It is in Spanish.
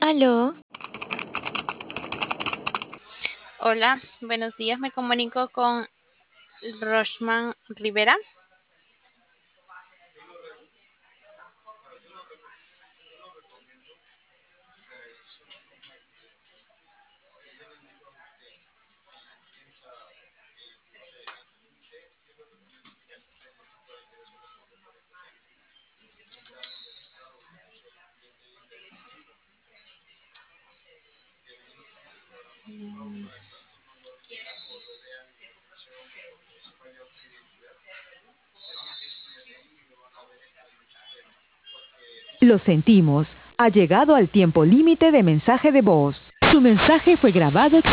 Aló, Hola, buenos días. Me comunico con Roshman Rivera. Lo sentimos, ha llegado al tiempo límite de mensaje de voz. Su mensaje fue grabado